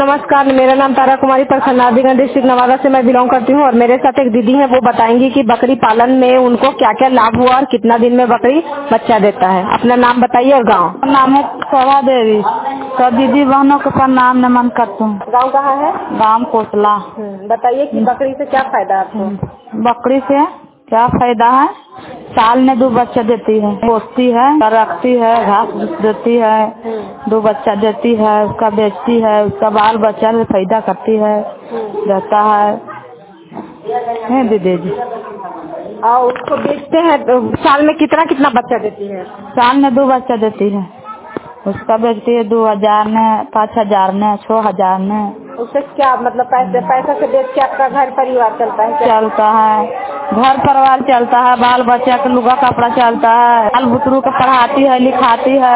नमस्कार, मेरा नाम तारा कुमारी प्रखंडाधिकारी डिस्ट्रिक्ट नवादा से मैं बिलोंग करती हूँ और मेरे साथ एक दीदी है, वो बताएंगी कि बकरी पालन में उनको क्या क्या लाभ हुआ और कितना दिन में बकरी बच्चा देता है। अपना नाम बताइए और गाँव। नाम है शोभा देवी। सब दीदी बहनों को प्रणाम नमन करती हूँ। गाँव कहाँ है? गाँव कोसला। बताइए कि बकरी से क्या फायदा आपको? बकरी से क्या फायदा है? साल में 2 बच्चा देती है, पोसती है, रखती है, घास देती है, 2 बच्चा देती है, उसका बेचती है, उसका बाल बच्चा में फायदा करती है, देता है दीदी जी। और उसको बेचते हैं तो साल में कितना कितना बच्चा देती है? साल में 2 बच्चा देती है, उसका बेचती है 2000 में, 5000 में, 6000 में। उससे क्या मतलब पैसा से बेच के आपका घर परिवार चलता है? चलता है, घर परिवार चलता है, बाल बच्चा का लुगा कपड़ा चलता है, बाल बुतरू को पढ़ाती है, लिखाती है।